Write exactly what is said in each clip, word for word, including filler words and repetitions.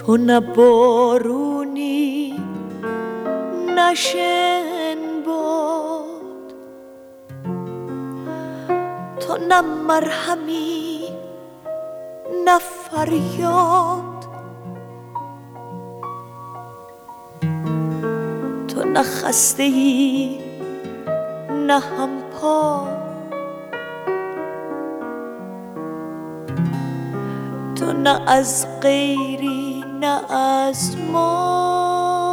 تو نه بارونی نه شنباد، تو نه مرهمی نه فریاد، تو نه خسته ای نه همپا، تو نه از غیری نه از ما،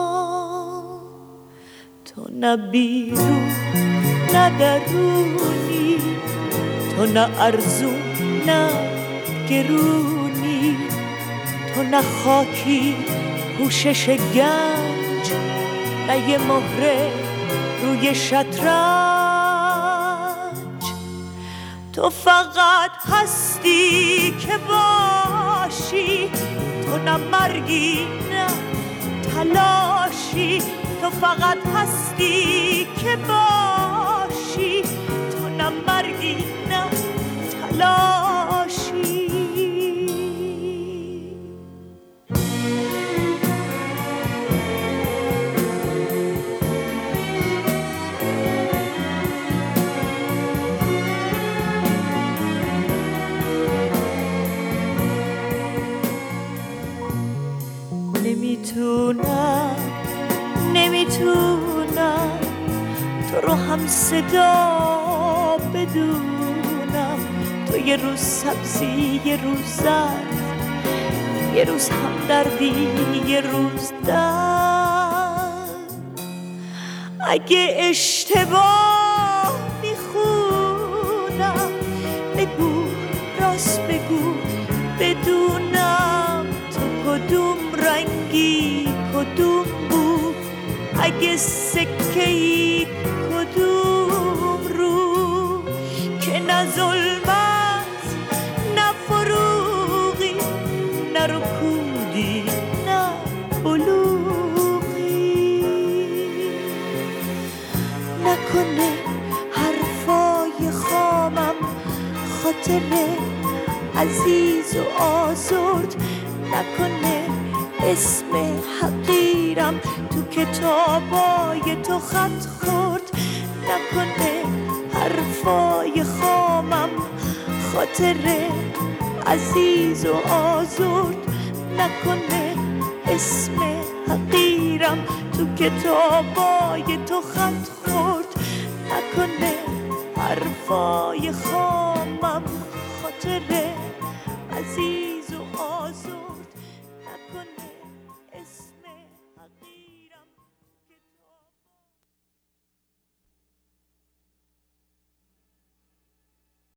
تو نه بیرون نه درونی، تو نه ارزون نه گرونی، تو نه خاکی پوشش گنج نه یه مهره روی شطرنج، تو فقط هستی که باشی، تو نه مرگی نه تلاشی، تو فقط هستی که باشی، تو نه مرگی نه تلاشی. نمیتونم نمیتونم تو رو هم صدا بدونم، تو یه روز سبزی یه روز زرد، یه روز همدردی یه روز درد. اگه اشتباه میخونم بگو، راست بگو بدونم تو کدوم رنگی کدوم بود، اگه سکه‌ای کدوم رو، که نه ظلمت نه فروغی نه رکودی نه بلوغی. نکنه حرفای خامم خاطر عزیز و آزرد، نکنه اسم حقیرم تو کتابای تو خط خورد، نکنه حرفای خامم خاطر عزیز و آزرد، نکنه اسم حقیرم تو کتابای تو خط خورد، نکنه حرفای خامم خاطر عزیز و آزرد، نکنه